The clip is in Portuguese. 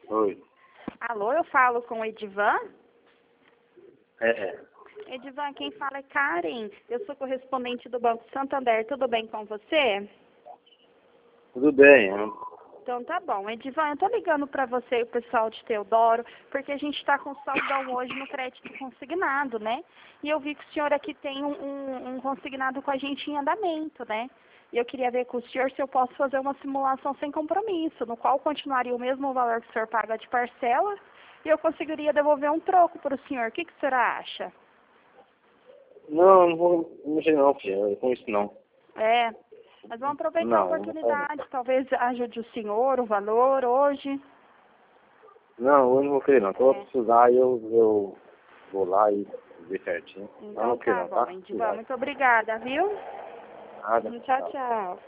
Oi. Alô, eu falo com o Edivan? É. Edivan, quem fala é Karen. Eu sou correspondente do Banco Santander. Tudo bem com você? Tudo bem. Então tá bom. Edivan, eu tô ligando para você e o pessoal de Teodoro, porque a gente está com saldão hoje no crédito consignado, né? E eu vi que o senhor aqui tem um consignado com a gente em andamento, né? E eu queria ver com o senhor se eu posso fazer uma simulação sem compromisso, no qual continuaria o mesmo valor que o senhor paga de parcela e eu conseguiria devolver um troco para o senhor. O que o senhor acha? Não vou mexer não, filho. Com isso não. É, mas vamos aproveitar a Não vou fazer. oportunidade. Talvez ajude o senhor o valor hoje. Não, hoje não vou querer não. Então, se eu precisar, eu vou lá e ver certinho. Então Não quero tá não, bom, tá? Edivan. Obrigado. Muito obrigada, viu? Nada. Tchau, tchau.